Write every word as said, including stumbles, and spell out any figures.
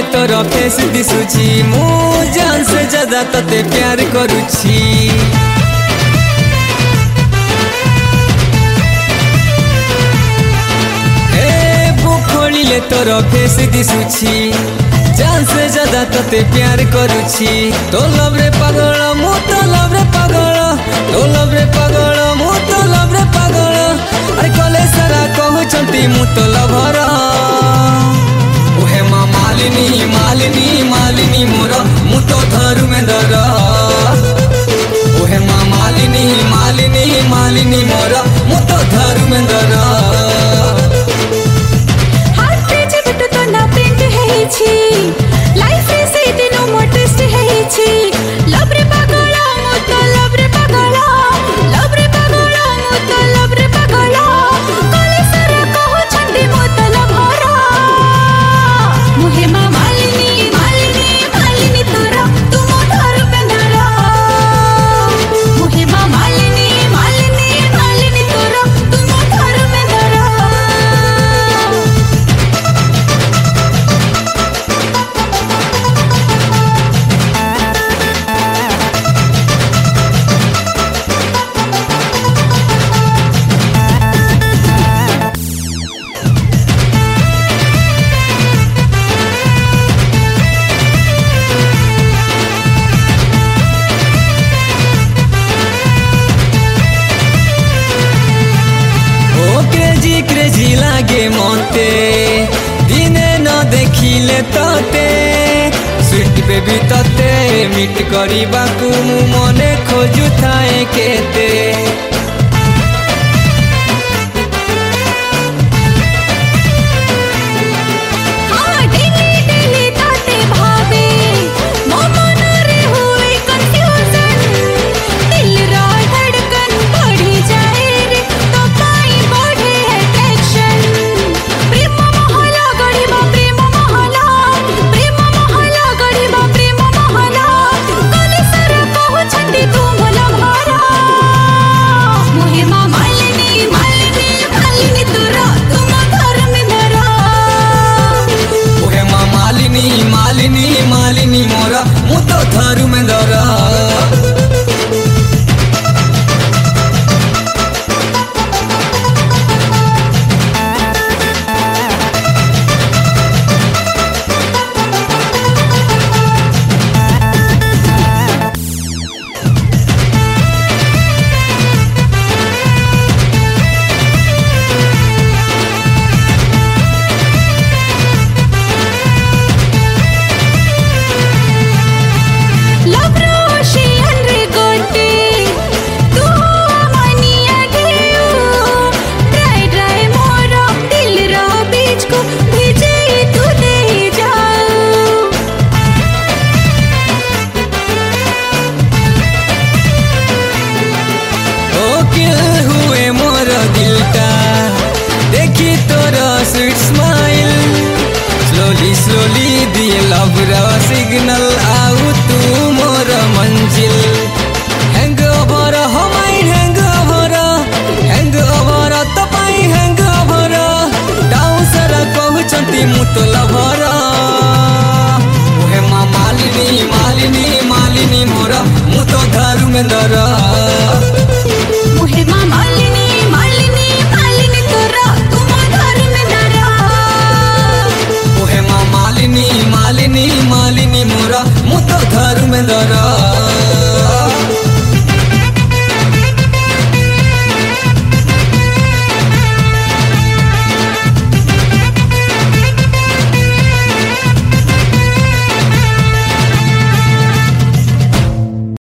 तोर फेस दिसुची मु जान से ज्यादा तते प्यार करुची। ए बुखोलिले तोर फेस दिसुची जान से ज्यादा तते प्यार करुची। तो लव रे पागल मु तो लव रे पागल तो लव रे पागल मु तो लव रे पागल। अरे कले सारा कहउचंती मु तो लभर ओहे माँ मालिनी मालिनी मालिनी मोर मु तो धरु में धर। ओहे माँ मालिनी मालिनी मालिनी मोर मु तो धरु में धर। हार्ट पे जब तो ना प्रिंट है छी लाइफ रे से दिनो मोटिस्ट है छी। लव रे पागल मु तो लव रे पागल लव रे पागल मु तो लव रे पागल। कले सारा कहो छंडी मु तो लभर मुहे माँ मालिनी मालिनी मालिनी तोरा तुम धर पेंदर। मुहे माँ मालिनी मालिनी मालिनी तोरा तुम धर पेंदर। क्रेजी क्रेजी लागे मते दिने न देखिले तते स्वीट बेबी तते मिट करिबाकू मु मने खोजु थाए केते। हाँ डेली डेली ताते भावे मो मन रे हुए कंफ्यूजन। दिल रा धड़कन बढ़ी जाए रे तो काई बढ़े अट्रैक्शन। प्रेम महला गढ़िबा प्रेम महला प्रेम महला गढ़िबा प्रेम महला। कले सारा कहु छंडी तू मोला भरा मुहे माँ मालिनी मालिनी मालिनी तोरा तुम घर में धरा। ओहे माँ मालिनी मालिनी मालिनी मोर मु तो धरु में धर। लव रोशी हंड्रे गोटे तू मानिया घेऊ। ड्राई ड्राई मोरा दिल रा बीच को भेजे तू दे जाऊ। ओ किल हुए मोर दिलटा देखी तोरा स्वीट स्माइल। स्लोली स्लोली दिए लव रा सिग्नल आउ तू मोर मंजिल। हैंग ओवर हो माई हैंग ओवर हैंग ओवर तपाई हैंग ओवर डाउ सारा कहउचंती मु तो लभर। ओहे माँ मालिनी मालिनी मालिनी मोर मु तो धरु में धर।